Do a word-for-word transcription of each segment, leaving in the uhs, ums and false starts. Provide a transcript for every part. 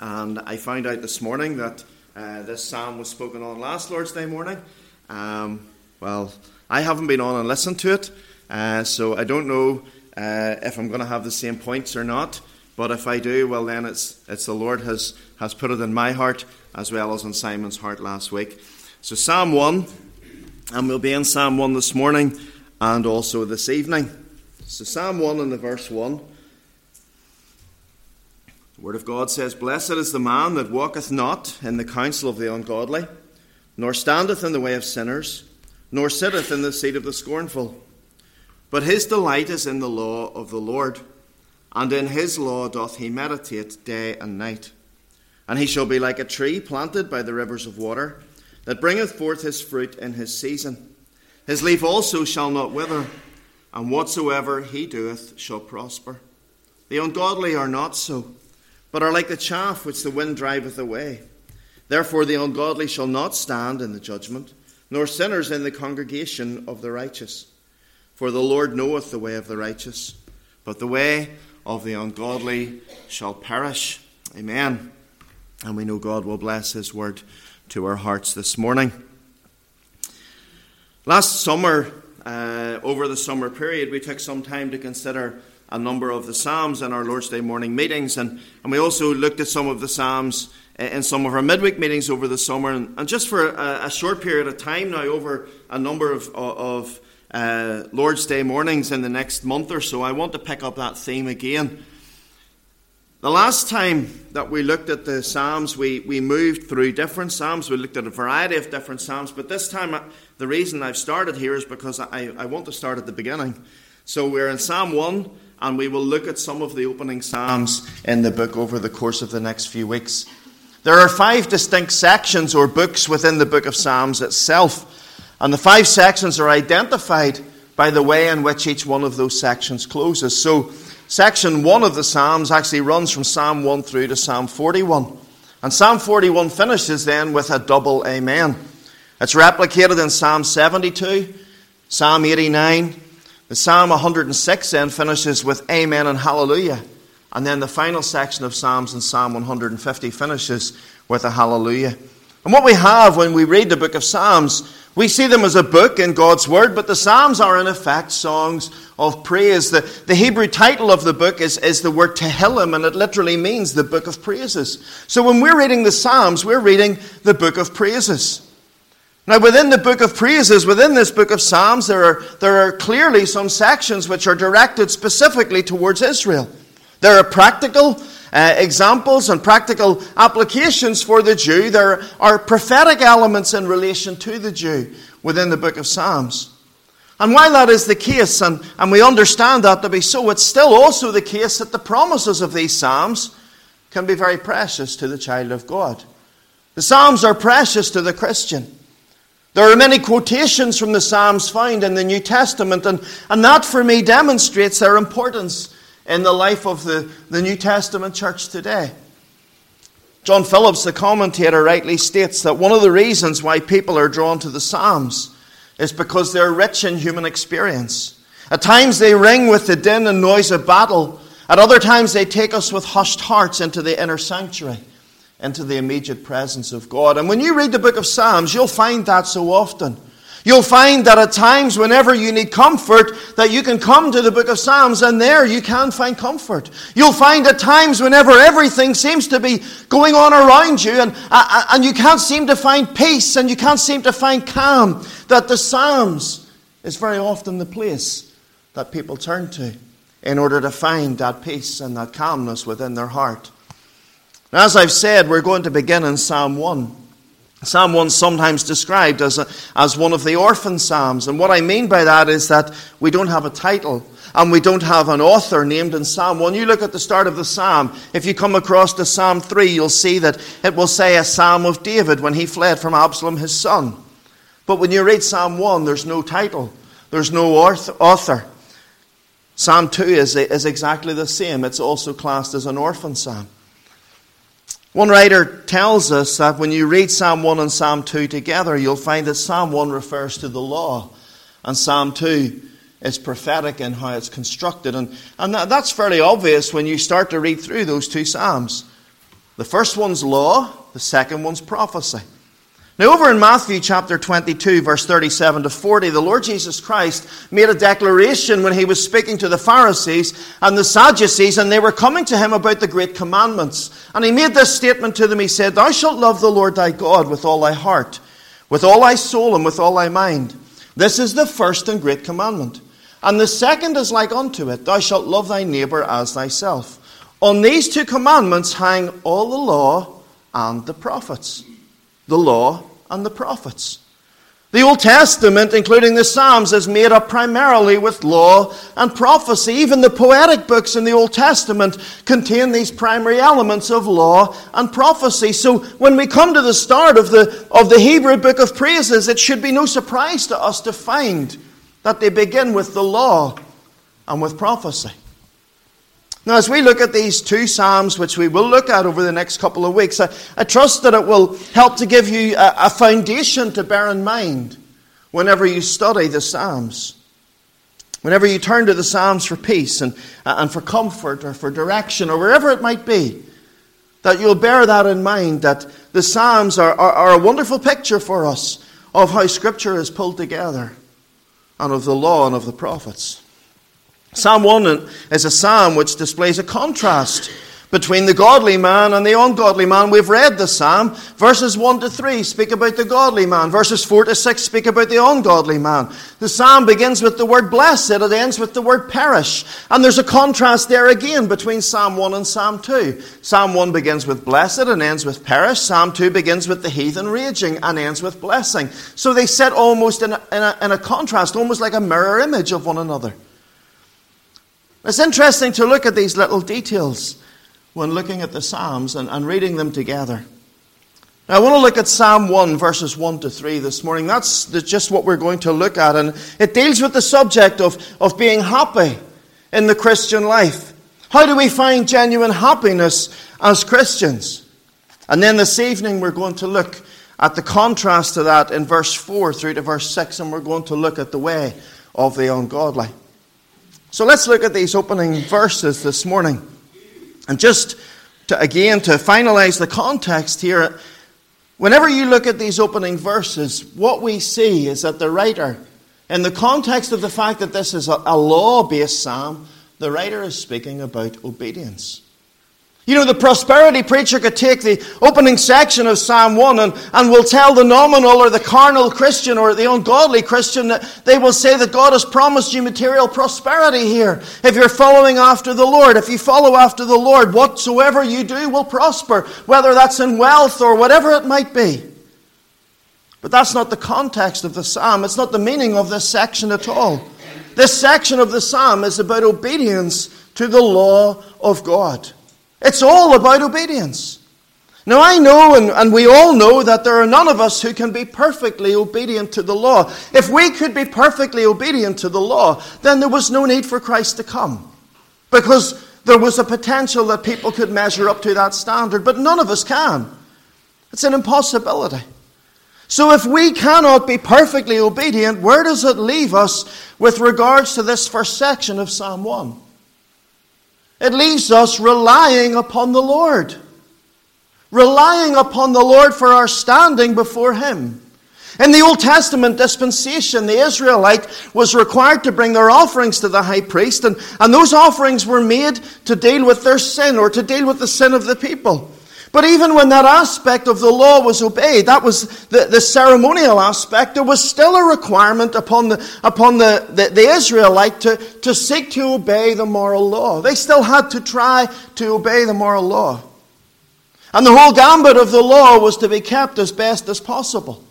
And I found out this morning that uh, this psalm was spoken on last Lord's Day morning. Um, well, I haven't been on and listened to it, uh, so I don't know uh, if I'm going to have the same points or not. But if I do, well then it's it's the Lord has, has put it in my heart as well as in Simon's heart last week. So Psalm one, and we'll be in Psalm one this morning and also this evening. So Psalm one and the verse one. The Word of God says, "Blessed is the man that walketh not in the counsel of the ungodly, nor standeth in the way of sinners, nor sitteth in the seat of the scornful. But his delight is in the law of the Lord, and in his law doth he meditate day and night. And he shall be like a tree planted by the rivers of water, that bringeth forth his fruit in his season. His leaf also shall not wither, and whatsoever he doeth shall prosper. The ungodly are not so, but are like the chaff which the wind driveth away. Therefore the ungodly shall not stand in the judgment, nor sinners in the congregation of the righteous. For the Lord knoweth the way of the righteous, but the way of the ungodly shall perish." Amen. And we know God will bless his word to our hearts this morning. Last summer, uh, over the summer period, we took some time to consider a number of the Psalms in our Lord's Day morning meetings, and, and we also looked at some of the Psalms in some of our midweek meetings over the summer. And, and just for a, a short period of time now, over a number of, of uh, Lord's Day mornings in the next month or so, I want to pick up that theme again. The last time that we looked at the Psalms, we, we moved through different Psalms. We looked at a variety of different Psalms. But this time, the reason I've started here is because I, I want to start at the beginning. So we're in Psalm one, and we will look at some of the opening Psalms in the book over the course of the next few weeks. There are five distinct sections or books within the book of Psalms itself. And the five sections are identified by the way in which each one of those sections closes. So section one of the Psalms actually runs from Psalm one through to Psalm forty-one. And Psalm forty-one finishes then with a double amen. It's replicated in Psalm seventy-two, Psalm eighty-nine. The Psalm one hundred six then finishes with amen and hallelujah. And then the final section of Psalms in Psalm one hundred fifty finishes with a hallelujah. And what we have when we read the book of Psalms, we see them as a book in God's Word, but the Psalms are in effect songs of praise. The, the Hebrew title of the book is, is the word Tehillim, and it literally means the book of praises. So when we're reading the Psalms, we're reading the book of praises. Now within the book of praises, within this book of Psalms, there are, there are clearly some sections which are directed specifically towards Israel. There are practical uh, examples and practical applications for the Jew. There are prophetic elements in relation to the Jew within the book of Psalms. And while that is the case, and, and we understand that to be so, it's still also the case that the promises of these Psalms can be very precious to the child of God. The Psalms are precious to the Christian. There are many quotations from the Psalms found in the New Testament, and, and that for me demonstrates their importance in the life of the, the New Testament church today. John Phillips, the commentator, rightly states that one of the reasons why people are drawn to the Psalms is because they're rich in human experience. At times they ring with the din and noise of battle. At other times they take us with hushed hearts into the inner sanctuary, into the immediate presence of God. And when you read the book of Psalms, you'll find that so often. You'll find that at times, whenever you need comfort, that you can come to the book of Psalms, and there you can find comfort. You'll find at times, whenever everything seems to be going on around you, and, uh, and you can't seem to find peace, and you can't seem to find calm, that the Psalms is very often the place that people turn to in order to find that peace and that calmness within their heart. Now, as I've said, we're going to begin in Psalm one. Psalm one is sometimes described as, a, as one of the orphan psalms. And what I mean by that is that we don't have a title and we don't have an author named in Psalm one. You look at the start of the psalm. If you come across to Psalm three, you'll see that it will say a psalm of David when he fled from Absalom, his son. But when you read Psalm one, there's no title. There's no author. Psalm two is, is exactly the same. It's also classed as an orphan psalm. One writer tells us that when you read Psalm one and Psalm two together, you'll find that Psalm one refers to the law, and Psalm two is prophetic in how it's constructed. And, and that, that's fairly obvious when you start to read through those two Psalms. The first one's law, the second one's prophecy. Now over in Matthew chapter twenty-two, verse thirty-seven to forty, the Lord Jesus Christ made a declaration when he was speaking to the Pharisees and the Sadducees, and they were coming to him about the great commandments. And he made this statement to them. He said, "Thou shalt love the Lord thy God with all thy heart, with all thy soul, and with all thy mind. This is the first and great commandment. And the second is like unto it, thou shalt love thy neighbour as thyself. On these two commandments hang all the law and the prophets." The law and the prophets. The Old Testament, including the Psalms, is made up primarily with law and prophecy. Even the poetic books in the Old Testament contain these primary elements of law and prophecy. So when we come to the start of the, of the Hebrew book of praises, it should be no surprise to us to find that they begin with the law and with prophecy. Now, as we look at these two Psalms, which we will look at over the next couple of weeks, I, I trust that it will help to give you a, a foundation to bear in mind whenever you study the Psalms. Whenever you turn to the Psalms for peace and, and for comfort or for direction or wherever it might be, that you'll bear that in mind, that the Psalms are, are, are a wonderful picture for us of how Scripture is pulled together and of the law and of the prophets. Psalm one is a psalm which displays a contrast between the godly man and the ungodly man. We've read the psalm. Verses one to three speak about the godly man. Verses four to six speak about the ungodly man. The psalm begins with the word blessed. It ends with the word perish. And there's a contrast there again between Psalm one and Psalm two. Psalm one begins with blessed and ends with perish. Psalm two begins with the heathen raging and ends with blessing. So they sit almost in a, in a, in a contrast, almost like a mirror image of one another. It's interesting to look at these little details when looking at the Psalms and, and reading them together. Now, I want to look at Psalm one, verses one to three this morning. That's just what we're going to look at. And it deals with the subject of, of being happy in the Christian life. How do we find genuine happiness as Christians? And then this evening we're going to look at the contrast to that in verse four through to verse six. And we're going to look at the way of the ungodly. So let's look at these opening verses this morning. And just to, again, to finalize the context here, whenever you look at these opening verses, what we see is that the writer, in the context of the fact that this is a, a law-based psalm, the writer is speaking about obedience. You know, the prosperity preacher could take the opening section of Psalm one and, and will tell the nominal or the carnal Christian or the ungodly Christian that they will say that God has promised you material prosperity here. If you're following after the Lord, if you follow after the Lord, whatsoever you do will prosper, whether that's in wealth or whatever it might be. But that's not the context of the psalm. It's not the meaning of this section at all. This section of the psalm is about obedience to the law of God. It's all about obedience. Now I know, and, and we all know, that there are none of us who can be perfectly obedient to the law. If we could be perfectly obedient to the law, then there was no need for Christ to come. Because there was a potential that people could measure up to that standard, but none of us can. It's an impossibility. So if we cannot be perfectly obedient, where does it leave us with regards to this first section of Psalm one? It leaves us relying upon the Lord. Relying upon the Lord for our standing before Him. In the Old Testament dispensation, the Israelite was required to bring their offerings to the high priest, and, and those offerings were made to deal with their sin or to deal with the sin of the people. But even when that aspect of the law was obeyed, that was the, the ceremonial aspect, there was still a requirement upon the upon the, the, the Israelite to, to seek to obey the moral law. They still had to try to obey the moral law. And the whole gambit of the law was to be kept as best as possible.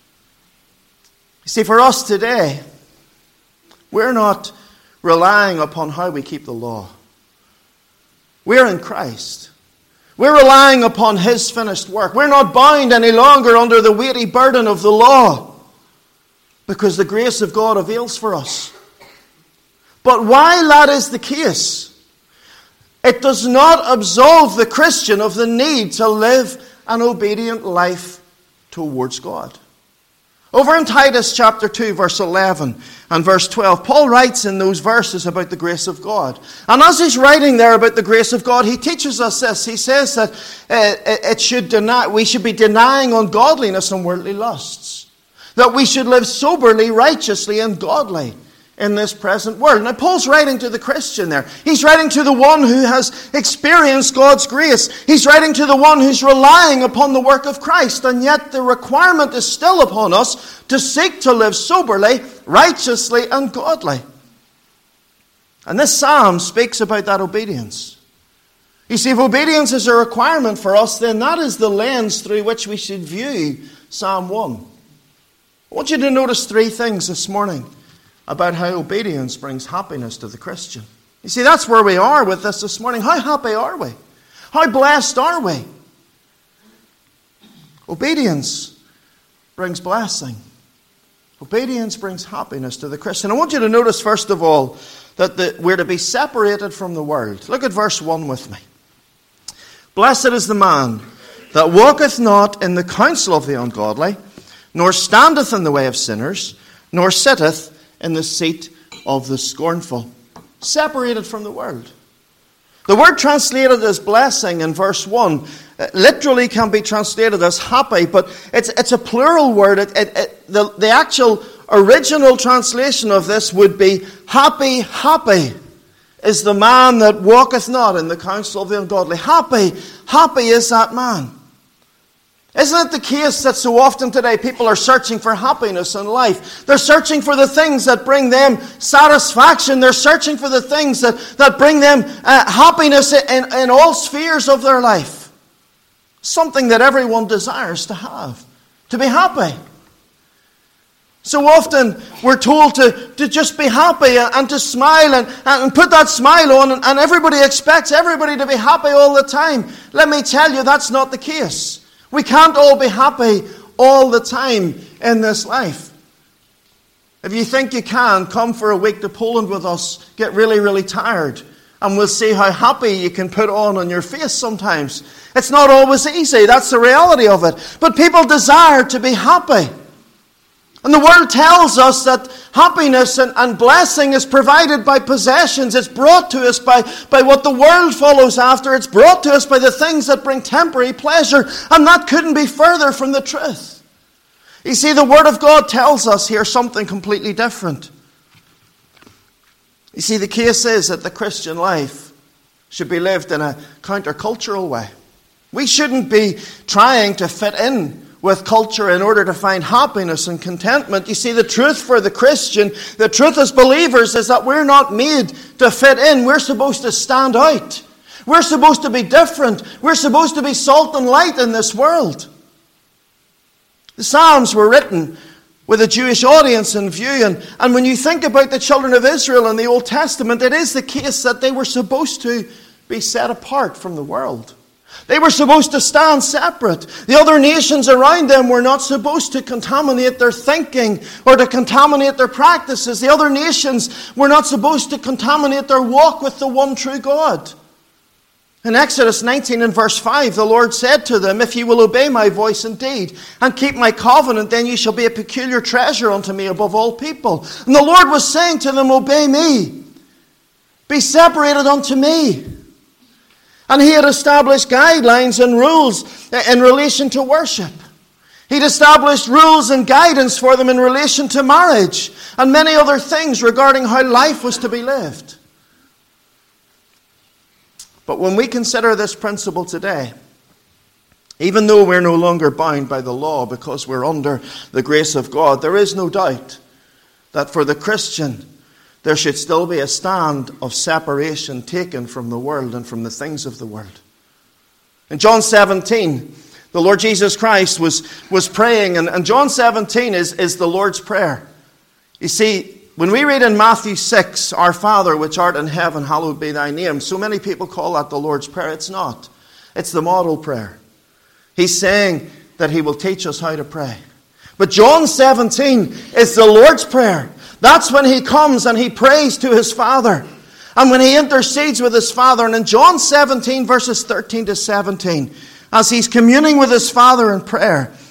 You see, for us today, we're not relying upon how we keep the law. We're in Christ. We're relying upon His finished work. We're not bound any longer under the weighty burden of the law, because the grace of God avails for us. But while that is the case, it does not absolve the Christian of the need to live an obedient life towards God. Over in Titus chapter two, verse eleven and verse twelve, Paul writes in those verses about the grace of God. And as he's writing there about the grace of God, he teaches us this. He says that uh, it should deny, we should be denying ungodliness and worldly lusts. That we should live soberly, righteously, and godly in this present world. Now, Paul's writing to the Christian there. He's writing to the one who has experienced God's grace. He's writing to the one who's relying upon the work of Christ. And yet the requirement is still upon us to seek to live soberly, righteously, and godly. And this psalm speaks about that obedience. You see, if obedience is a requirement for us, then that is the lens through which we should view Psalm one. I want you to notice three things this morning about how obedience brings happiness to the Christian. You see, that's where we are with this this morning. How happy are we? How blessed are we? Obedience brings blessing. Obedience brings happiness to the Christian. I want you to notice, first of all, that the, we're to be separated from the world. Look at verse one with me. Blessed is the man that walketh not in the counsel of the ungodly, nor standeth in the way of sinners, nor sitteth in the seat of the scornful. Separated from the world. The word translated as blessing in verse one literally can be translated as happy, but it's it's a plural word. It, it, it, the, the actual original translation of this would be happy, happy is the man that walketh not in the counsel of the ungodly. Happy, happy is that man. Isn't it the case that so often today people are searching for happiness in life? They're searching for the things that bring them satisfaction. They're searching for the things that, that bring them uh, happiness in, in all spheres of their life. Something that everyone desires to have. To be happy. So often we're told to, to just be happy and, and to smile and, and put that smile on, and, and everybody expects everybody to be happy all the time. Let me tell you, that's not the case. We can't all be happy all the time in this life. If you think you can, come for a week to Poland with us, get really, really tired, and we'll see how happy you can put on on your face sometimes. It's not always easy, that's the reality of it. But people desire to be happy. And the world tells us that happiness and, and blessing is provided by possessions. It's brought to us by, by what the world follows after. It's brought to us by the things that bring temporary pleasure. And that couldn't be further from the truth. You see, the Word of God tells us here something completely different. You see, the case is that the Christian life should be lived in a countercultural way. We shouldn't be trying to fit in with culture in order to find happiness and contentment. You see, the truth for the Christian, the truth as believers, is that we're not made to fit in. We're supposed to stand out. We're supposed to be different. We're supposed to be salt and light in this world. The Psalms were written with a Jewish audience in view. And, and when you think about the children of Israel in the Old Testament, it is the case that they were supposed to be set apart from the world. They were supposed to stand separate. The other nations around them were not supposed to contaminate their thinking or to contaminate their practices. The other nations were not supposed to contaminate their walk with the one true God. In Exodus nineteen and verse five, the Lord said to them, "If you will obey my voice indeed and keep my covenant, then you shall be a peculiar treasure unto me above all people." And the Lord was saying to them, "Obey me. Be separated unto me." And he had established guidelines and rules in relation to worship. He'd established rules and guidance for them in relation to marriage and many other things regarding how life was to be lived. But when we consider this principle today, even though we're no longer bound by the law because we're under the grace of God, there is no doubt that for the Christian, there should still be a stand of separation taken from the world and from the things of the world. In John seventeen, the Lord Jesus Christ was, was praying, and, and John seventeen is, is the Lord's Prayer. You see, when we read in Matthew six, "Our Father which art in heaven, hallowed be thy name," so many people call that the Lord's Prayer. It's not. It's the model prayer. He's saying that he will teach us how to pray. But John seventeen is the Lord's Prayer. That's when he comes and he prays to his Father. And when he intercedes with his Father. And in John seventeen, verses thirteen to seventeen, as he's communing with his Father in prayer,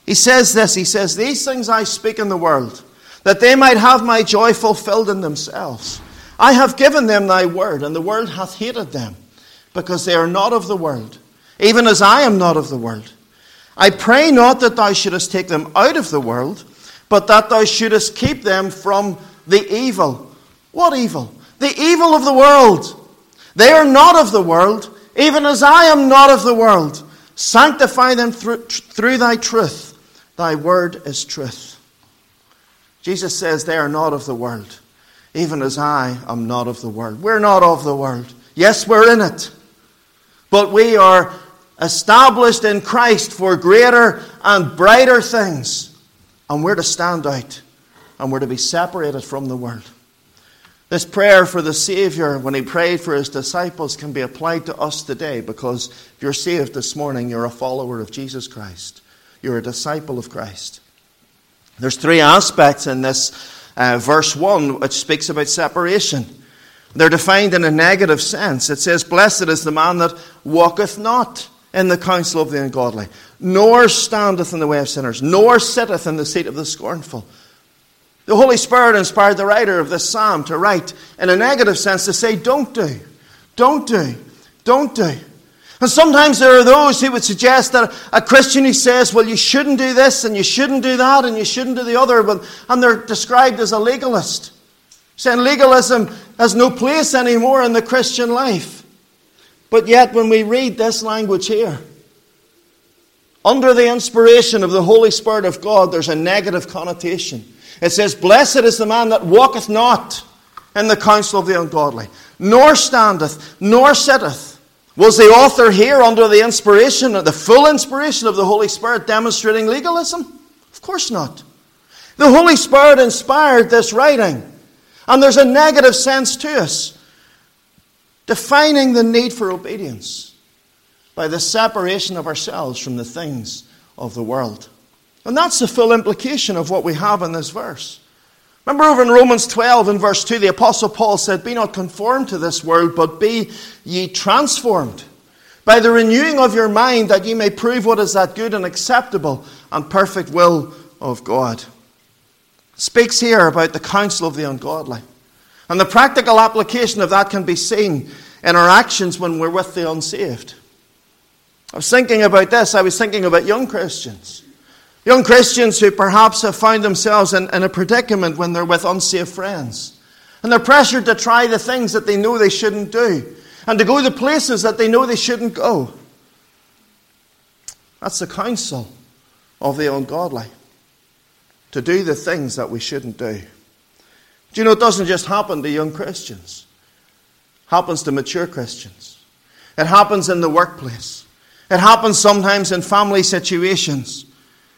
He says this, he says, these things I speak in the world, that they might have my joy fulfilled in themselves. I have given them thy word, and the world hath hated them, because they are not of the world, even as I am not of the world. I pray not that thou shouldest take them out of the world, but that thou shouldest keep them from the evil. What evil? The evil of the world. They are not of the world, even as I am not of the world. Sanctify them through, through thy truth. Thy word is truth. Jesus says they are not of the world, even as I am not of the world. We're not of the world. Yes, we're in it. But we are established in Christ for greater and brighter things. And we're to stand out. And we're to be separated from the world. This prayer for the Savior, when he prayed for his disciples, can be applied to us today. Because if you're saved this morning, you're a follower of Jesus Christ. You're a disciple of Christ. There's three aspects in this uh, verse one, which speaks about separation. They're defined in a negative sense. It says, blessed is the man that walketh not in the counsel of the ungodly, nor standeth in the way of sinners, nor sitteth in the seat of the scornful. The Holy Spirit inspired the writer of this psalm to write in a negative sense to say, don't do, don't do, don't do. And sometimes there are those who would suggest that a Christian who says, well, you shouldn't do this and you shouldn't do that and you shouldn't do the other, but, and they're described as a legalist, saying legalism has no place anymore in the Christian life. But yet when we read this language here, under the inspiration of the Holy Spirit of God, there's a negative connotation. It says, blessed is the man that walketh not in the counsel of the ungodly, nor standeth, nor sitteth. Was the author here under the inspiration, the full inspiration of the Holy Spirit demonstrating legalism? Of course not. The Holy Spirit inspired this writing. And there's a negative sense to us, defining the need for obedience by the separation of ourselves from the things of the world. And that's the full implication of what we have in this verse. Remember over in Romans twelve and verse two, the Apostle Paul said, be not conformed to this world, but be ye transformed by the renewing of your mind, that ye may prove what is that good and acceptable and perfect will of God. It speaks here about the counsel of the ungodly. And the practical application of that can be seen in our actions when we're with the unsaved. I was thinking about this. I was thinking about young Christians. Young Christians who perhaps have found themselves in, in a predicament when they're with unsaved friends. And they're pressured to try the things that they know they shouldn't do. And to go to places that they know they shouldn't go. That's the counsel of the ungodly. To do the things that we shouldn't do. Do you know it doesn't just happen to young Christians. It happens to mature Christians. It happens in the workplace. It happens sometimes in family situations.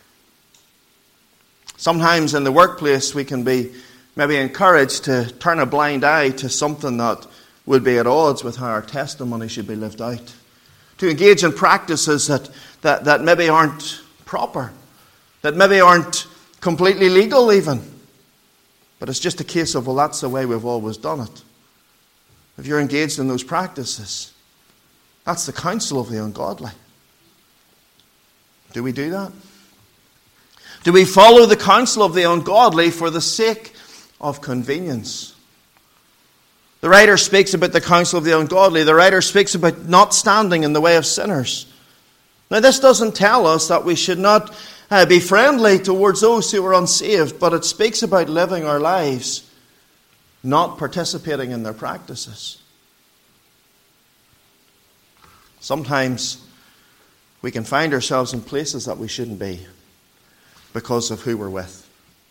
Sometimes in the workplace we can be maybe encouraged to turn a blind eye to something that would be at odds with how our testimony should be lived out. To engage in practices that, that, that maybe aren't proper. That maybe aren't completely legal even. But it's just a case of, well, that's the way we've always done it. If you're engaged in those practices, that's the counsel of the ungodly. Do we do that? Do we follow the counsel of the ungodly for the sake of convenience? The writer speaks about the counsel of the ungodly. The writer speaks about not standing in the way of sinners. Now, this doesn't tell us that we should not uh, be friendly towards those who are unsaved, but it speaks about living our lives, not participating in their practices. Sometimes we can find ourselves in places that we shouldn't be because of who we're with.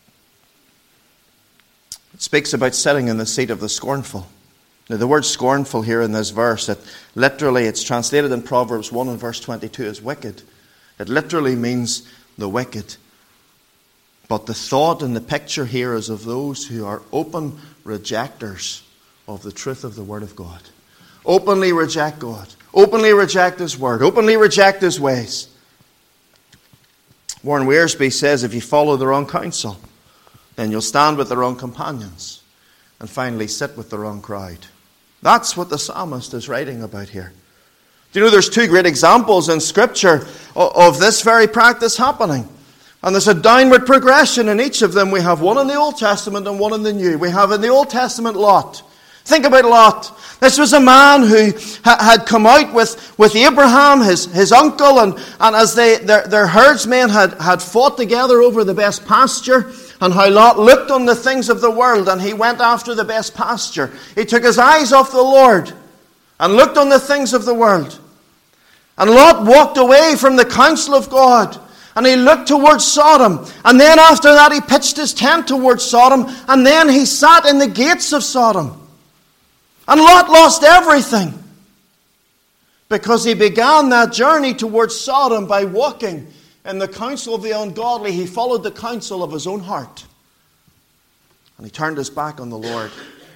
It speaks about sitting in the seat of the scornful. Now, the word scornful here in this verse, it literally, it's translated in Proverbs one and verse twenty-two as wicked. It literally means the wicked. But the thought and the picture here is of those who are open rejectors of the truth of the Word of God. Openly reject God. Openly reject His Word. Openly reject His ways. Warren Wiersbe says if you follow the wrong counsel, then you'll stand with the wrong companions and finally sit with the wrong crowd. That's what the psalmist is writing about here. Do you know there's two great examples in Scripture of this very practice happening? And there's a downward progression in each of them. We have one in the Old Testament and one in the New. We have in the Old Testament Lot. Think about Lot. This was a man who ha- had come out with, with Abraham, his, his uncle, and, and as they their, their herdsmen had, had fought together over the best pasture, and how Lot looked on the things of the world, and he went after the best pasture. He took his eyes off the Lord and looked on the things of the world. And Lot walked away from the counsel of God, and he looked towards Sodom. And then after that he pitched his tent towards Sodom, and then he sat in the gates of Sodom. And Lot lost everything, because he began that journey towards Sodom by walking in the counsel of the ungodly. He followed the counsel of his own heart, and he turned his back on the Lord.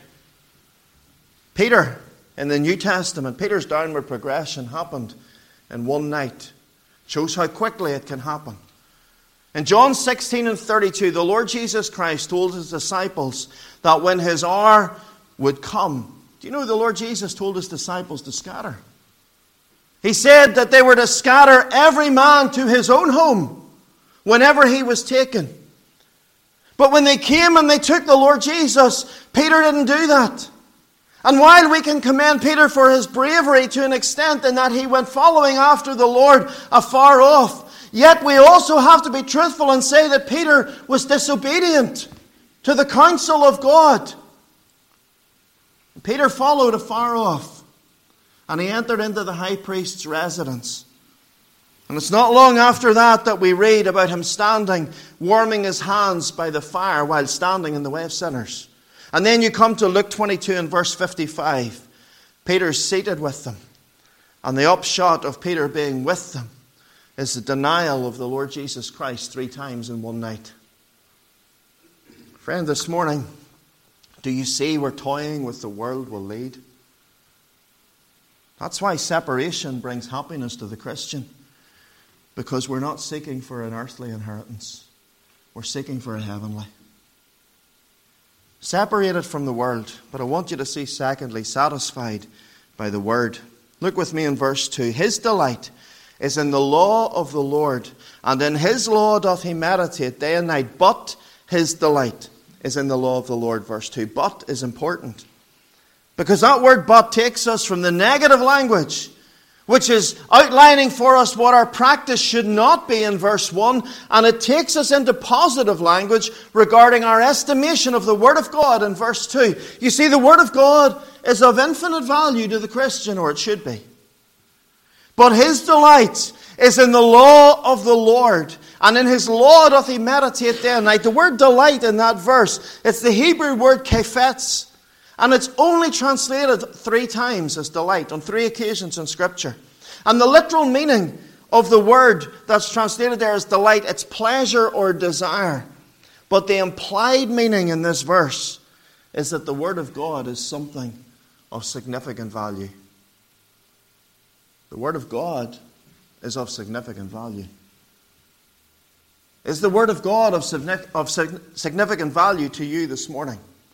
Peter, in the New Testament, Peter's downward progression happened in one night. Shows how quickly it can happen. In John sixteen and thirty-two, the Lord Jesus Christ told his disciples that when his hour would come, do you know the Lord Jesus told his disciples to scatter? He said that they were to scatter every man to his own home whenever he was taken. But when they came and they took the Lord Jesus, Peter didn't do that. And while we can commend Peter for his bravery to an extent in that he went following after the Lord afar off, yet we also have to be truthful and say that Peter was disobedient to the counsel of God. Peter followed afar off, and he entered into the high priest's residence. And it's not long after that that we read about him standing, warming his hands by the fire while standing in the way of sinners. And then you come to Luke twenty-two and verse fifty-five. Peter's seated with them. And the upshot of Peter being with them is the denial of the Lord Jesus Christ three times in one night. Friend, this morning, do you see where toying with the world will lead? That's why separation brings happiness to the Christian. Because we're not seeking for an earthly inheritance. We're seeking for a heavenly. Separated from the world. But I want you to see, secondly, satisfied by the word. Look with me in verse two. His delight is in the law of the Lord, and in his law doth he meditate day and night. But his delight is in the law of the Lord, verse two. But is important. Because that word but takes us from the negative language, which is outlining for us what our practice should not be in verse one, and it takes us into positive language regarding our estimation of the Word of God in verse two. You see, the Word of God is of infinite value to the Christian, or it should be. But his delight is in the law of the Lord, and in his law doth he meditate day and night. The word delight in that verse, it's the Hebrew word kefetz. And it's only translated three times as delight, on three occasions in Scripture. And the literal meaning of the word that's translated there as delight, it's pleasure or desire. But the implied meaning in this verse is that the Word of God is something of significant value. The Word of God is of significant value. Is the Word of God of significant value to you this morning?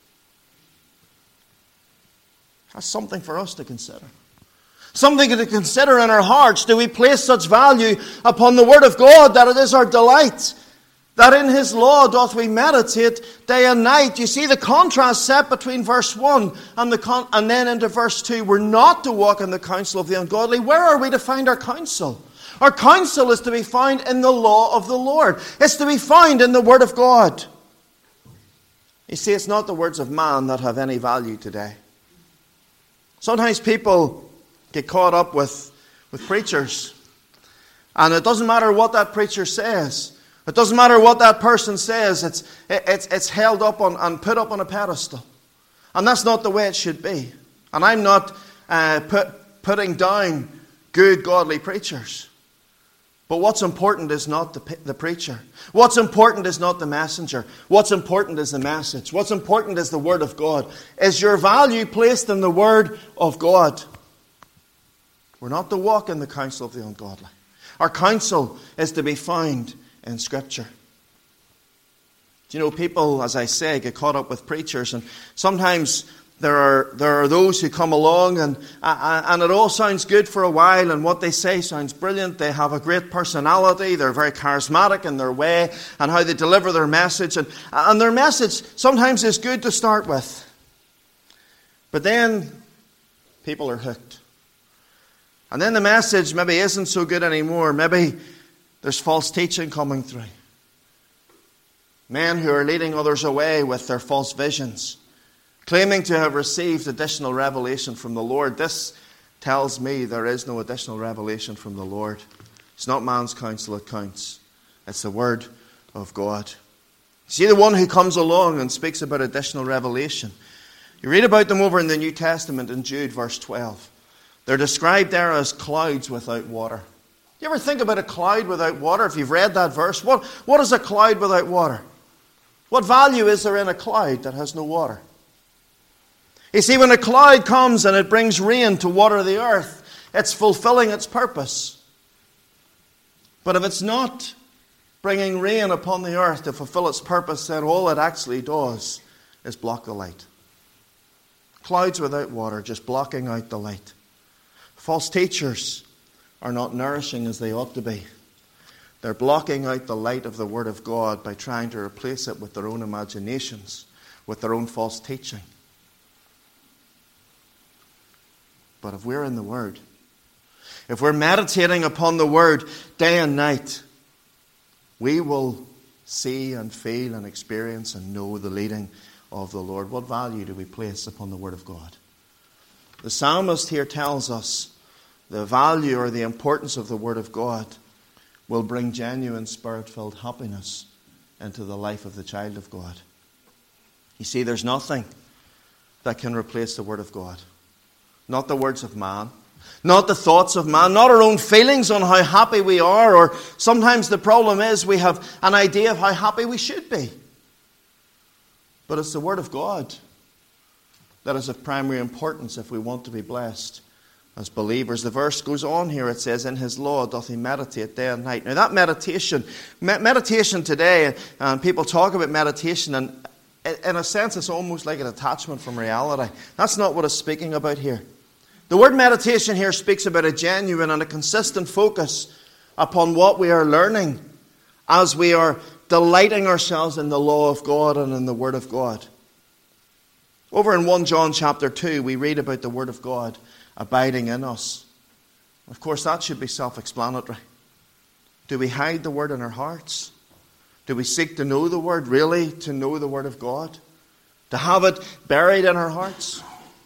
That's something for us to consider. Something to consider in our hearts. Do we place such value upon the Word of God that it is our delight? That in his law doth we meditate day and night. You see the contrast set between verse one and, the con- and then into verse two. We're not to walk in the counsel of the ungodly. Where are we to find our counsel? Our counsel is to be found in the law of the Lord. It's to be found in the Word of God. You see, it's not the words of man that have any value today. Sometimes people get caught up with, with preachers. And it doesn't matter what that preacher says. It doesn't matter what that person says. It's, it's, it's held up on, and put up on a pedestal. And that's not the way it should be. And I'm not uh, put, putting down good, godly preachers. But what's important is not the, the preacher. What's important is not the messenger. What's important is the message. What's important is the Word of God. Is your value placed in the Word of God? We're not to walk in the counsel of the ungodly. Our counsel is to be found in Scripture. Do you know, people, as I say, get caught up with preachers, and sometimes There are, there are those who come along and, and it all sounds good for a while, and what they say sounds brilliant. They have a great personality. They're very charismatic in their way and how they deliver their message. And, and their message sometimes is good to start with. But then people are hooked. And then the message maybe isn't so good anymore. Maybe there's false teaching coming through. Men who are leading others away with their false visions, claiming to have received additional revelation from the Lord. This tells me there is no additional revelation from the Lord. It's not man's counsel that counts. It's the Word of God. See, the one who comes along and speaks about additional revelation. You read about them over in the New Testament in Jude verse twelve. They're described there as clouds without water. You ever think about a cloud without water? If you've read that verse, what, what is a cloud without water? What value is there in a cloud that has no water? You see, when a cloud comes and it brings rain to water the earth, it's fulfilling its purpose. But if it's not bringing rain upon the earth to fulfill its purpose, then all it actually does is block the light. Clouds without water, just blocking out the light. False teachers are not nourishing as they ought to be. They're blocking out the light of the Word of God by trying to replace it with their own imaginations, with their own false teaching. But if we're in the Word, if we're meditating upon the Word day and night, we will see and feel and experience and know the leading of the Lord. What value do we place upon the Word of God? The psalmist here tells us the value or the importance of the Word of God will bring genuine Spirit-filled happiness into the life of the child of God. You see, there's nothing that can replace the Word of God. Not the words of man, not the thoughts of man, not our own feelings on how happy we are, or sometimes the problem is we have an idea of how happy we should be. But it's the Word of God that is of primary importance if we want to be blessed as believers. The verse goes on here. It says, in His law doth he meditate day and night. Now that meditation, me- meditation today, and people talk about meditation, and in a sense it's almost like an attachment from reality. That's not what it's speaking about here. The word meditation here speaks about a genuine and a consistent focus upon what we are learning as we are delighting ourselves in the law of God and in the Word of God. Over in First John chapter two, we read about the Word of God abiding in us. Of course, that should be self-explanatory. Do we hide the Word in our hearts? Do we seek to know the Word, really to know the Word of God? To have it buried in our hearts?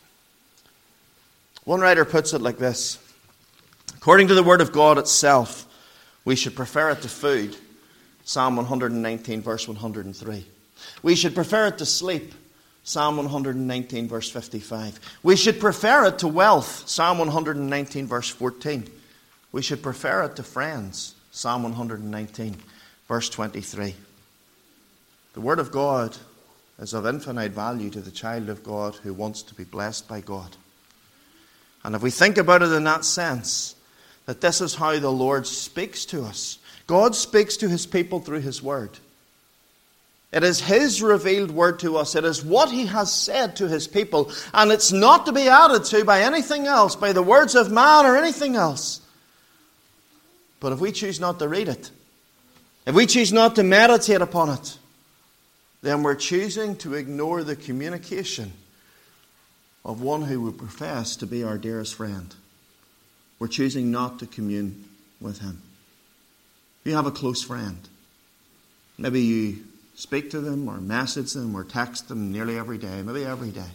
One writer puts it like this. According to the Word of God itself, we should prefer it to food. Psalm one nineteen, verse one hundred three. We should prefer it to sleep. Psalm one nineteen, verse fifty-five. We should prefer it to wealth. Psalm one nineteen, verse fourteen. We should prefer it to friends. Psalm one nineteen, verse twenty-three. The Word of God is of infinite value to the child of God who wants to be blessed by God. And if we think about it in that sense, that this is how the Lord speaks to us. God speaks to His people through His Word. It is His revealed Word to us. It is what He has said to His people. And it's not to be added to by anything else, by the words of man or anything else. But if we choose not to read it, if we choose not to meditate upon it, then we're choosing to ignore the communication of one who would profess to be our dearest friend. We're choosing not to commune with Him. You have a close friend. Maybe you speak to them or message them or text them nearly every day, maybe every day.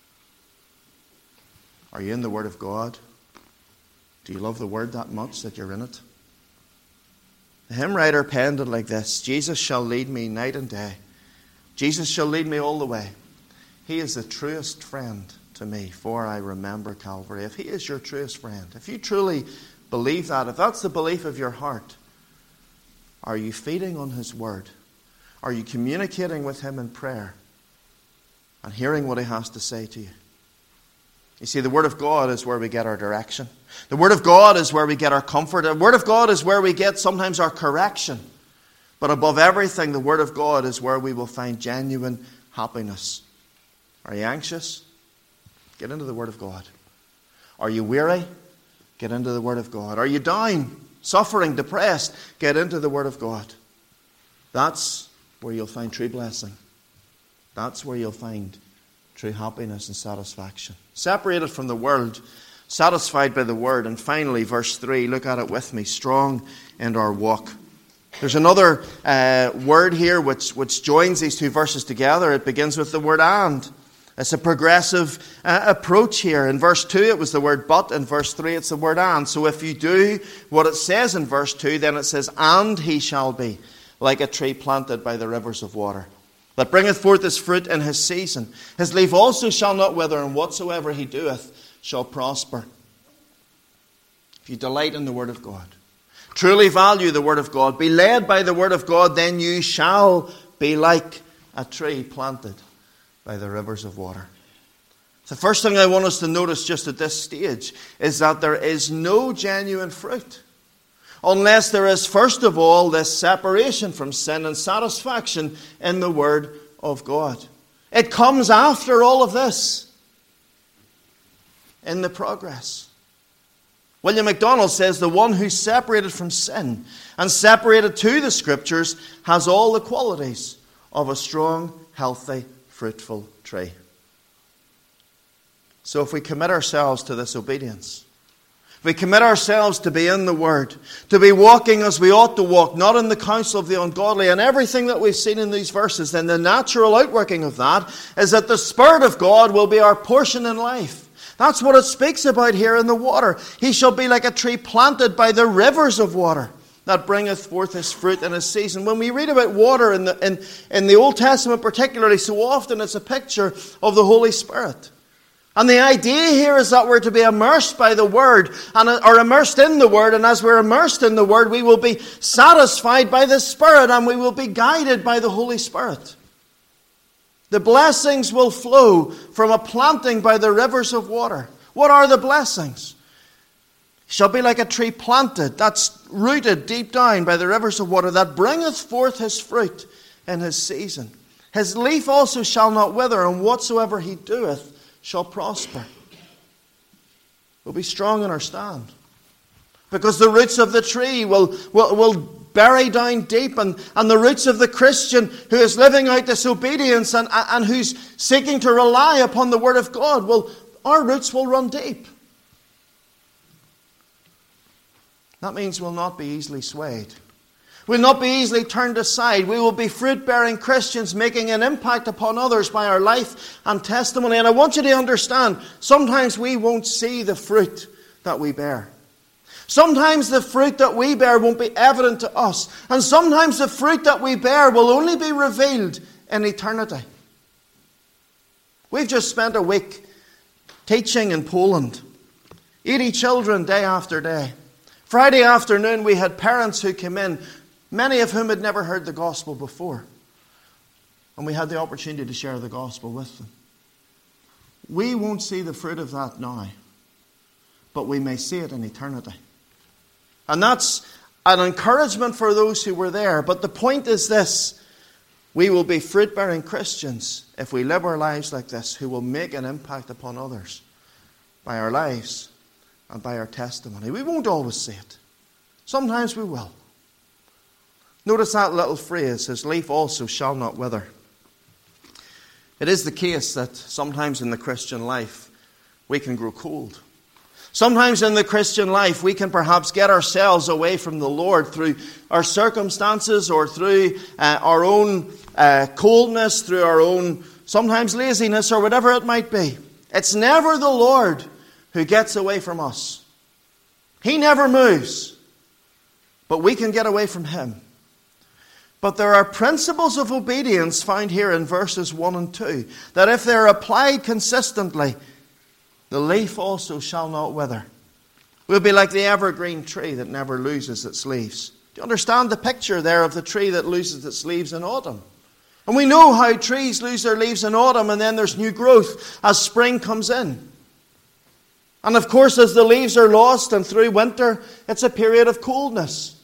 Are you in the Word of God? Do you love the Word that much that you're in it? The hymn writer penned it like this: Jesus shall lead me night and day. Jesus shall lead me all the way. He is the truest friend to me, for I remember Calvary. If He is your truest friend, if you truly believe that, if that's the belief of your heart, are you feeding on His Word? Are you communicating with Him in prayer and hearing what He has to say to you? You see, the Word of God is where we get our direction. The Word of God is where we get our comfort. The Word of God is where we get sometimes our correction. But above everything, the Word of God is where we will find genuine happiness. Are you anxious? Get into the Word of God. Are you weary? Get into the Word of God. Are you down, suffering, depressed? Get into the Word of God. That's where you'll find true blessing. That's where you'll find true happiness and satisfaction. Separated from the world, satisfied by the Word. And finally, verse three, look at it with me. Strong in our walk. There's another uh, word here which, which joins these two verses together. It begins with the word and. It's a progressive uh, approach here. In verse two, it was the word but. In verse three, it's the word and. So if you do what it says in verse two, then it says, and he shall be like a tree planted by the rivers of water, that bringeth forth his fruit in his season. His leaf also shall not wither, and whatsoever he doeth shall prosper. If you delight in the Word of God, truly value the Word of God, be led by the Word of God, then you shall be like a tree planted by the rivers of water. The first thing I want us to notice just at this stage is that there is no genuine fruit unless there is, first of all, this separation from sin and satisfaction in the Word of God. It comes after all of this, in the progress. William MacDonald says, the one who's separated from sin and separated to the Scriptures has all the qualities of a strong, healthy, fruitful tree. So if we commit ourselves to this obedience, if we commit ourselves to be in the Word, to be walking as we ought to walk, not in the counsel of the ungodly, and everything that we've seen in these verses, then the natural outworking of that is that the Spirit of God will be our portion in life. That's what it speaks about here in the water. He shall be like a tree planted by the rivers of water, that bringeth forth his fruit in his season. When we read about water in the, in, in the Old Testament particularly, so often it's a picture of the Holy Spirit. And the idea here is that we're to be immersed by the Word, and are immersed in the Word, and as we're immersed in the Word, we will be satisfied by the Spirit, and we will be guided by the Holy Spirit. The blessings will flow from a planting by the rivers of water. What are the blessings? Shall be like a tree planted, that's rooted deep down by the rivers of water, that bringeth forth his fruit in his season. His leaf also shall not wither, and whatsoever he doeth shall prosper. We'll be strong in our stand, because the roots of the tree will, will, will bury down deep, and, and the roots of the Christian who is living out disobedience and, and who's seeking to rely upon the Word of God, will, our roots will run deep. That means we'll not be easily swayed. We'll not be easily turned aside. We will be fruit-bearing Christians, making an impact upon others by our life and testimony. And I want you to understand, sometimes we won't see the fruit that we bear. Sometimes the fruit that we bear won't be evident to us. And sometimes the fruit that we bear will only be revealed in eternity. We've just spent a week teaching in Poland. eighty children day after day. Friday afternoon we had parents who came in, many of whom had never heard the gospel before. And we had the opportunity to share the gospel with them. We won't see the fruit of that now, but we may see it in eternity. And that's an encouragement for those who were there. But the point is this: we will be fruit-bearing Christians if we live our lives like this, who will make an impact upon others by our lives and by our testimony. We won't always see it. Sometimes we will. Notice that little phrase, his leaf also shall not wither. It is the case that sometimes in the Christian life we can grow cold. Sometimes in the Christian life we can perhaps get ourselves away from the Lord through our circumstances or through uh, our own uh, coldness, through our own sometimes laziness or whatever it might be. It's never the Lord who gets away from us. He never moves, but we can get away from Him. But there are principles of obedience found here in verses one and two, that if they're applied consistently, the leaf also shall not wither. We'll be like the evergreen tree that never loses its leaves. Do you understand the picture there of the tree that loses its leaves in autumn? And we know how trees lose their leaves in autumn, and then there's new growth as spring comes in. And of course, as the leaves are lost and through winter, it's a period of coldness.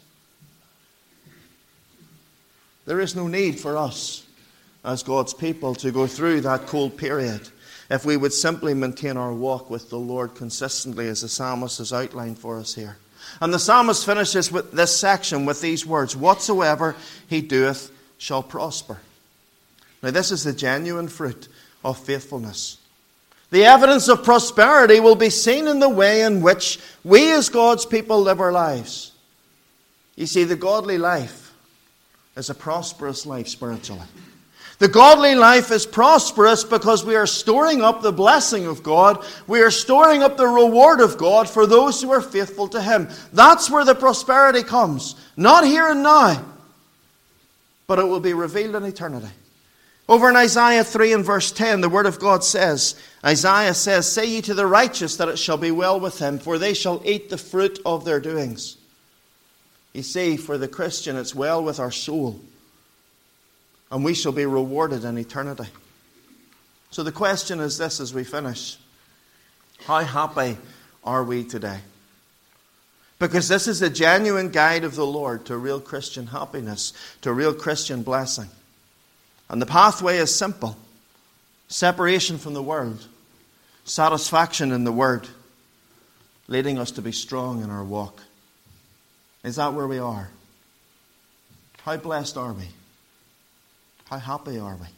There is no need for us as God's people to go through that cold period. if we would simply maintain our walk with the Lord consistently, as the psalmist has outlined for us here. And the psalmist finishes with this section with these words, whatsoever he doeth shall prosper. Now this is the genuine fruit of faithfulness. The evidence of prosperity will be seen in the way in which we as God's people live our lives. You see, the godly life is a prosperous life spiritually. The godly life is prosperous because we are storing up the blessing of God. We are storing up the reward of God for those who are faithful to Him. That's where the prosperity comes. Not here and now, but it will be revealed in eternity. Over in Isaiah three and verse ten, the Word of God says, Isaiah says, say ye to the righteous that it shall be well with him, for they shall eat the fruit of their doings. You see, for the Christian, it's well with our soul. And we shall be rewarded in eternity. So the question is this as we finish. How happy are we today? Because this is a genuine guide of the Lord to real Christian happiness, to real Christian blessing. And the pathway is simple. Separation from the world. Satisfaction in the Word. Leading us to be strong in our walk. Is that where we are? How blessed are we? How happy are we?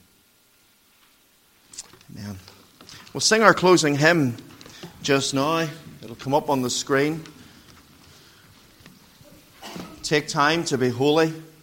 Amen. We'll sing our closing hymn just now. It'll come up on the screen. Take time to be holy.